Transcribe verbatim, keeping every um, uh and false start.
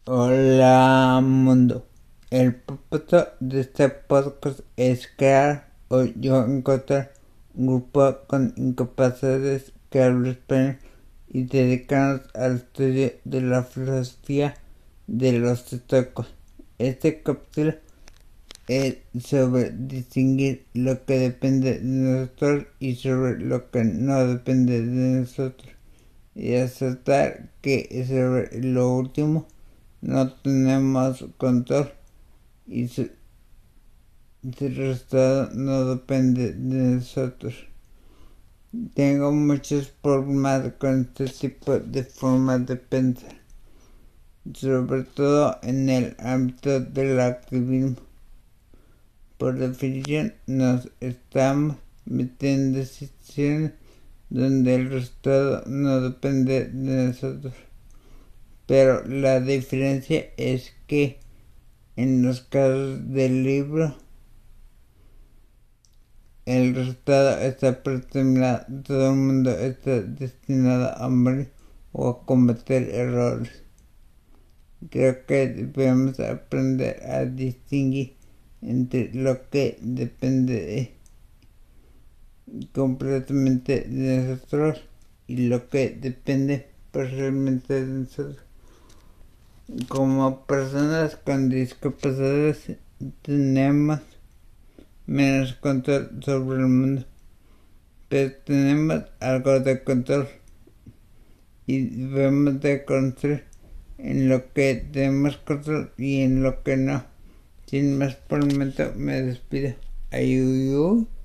Hola mundo. El propósito de este podcast es crear o yo encontrar un grupo con incapaces que hablan español y dedicarnos al estudio de la filosofía de los estoicos. Este capítulo es sobre distinguir lo que depende de nosotros y sobre lo que no depende de nosotros, y aceptar que sobre lo último no tenemos control y su, su resultado no depende de nosotros. Tengo muchos problemas con este tipo de forma de pensar, sobre todo en el ámbito del activismo. Por definición, nos estamos metiendo en situaciones donde el resultado no depende de nosotros. Pero la diferencia es que en los casos del libro el resultado está predeterminado, todo el mundo está destinado a morir o a cometer errores. Creo que debemos aprender a distinguir entre lo que depende de, completamente de nosotros y lo que depende parcialmente de nosotros. Como personas con discapacidades tenemos menos control sobre el mundo, pero tenemos algo de control y debemos de construir en lo que tenemos control y en lo que no. Sin más por el momento me despido. Ayuyu.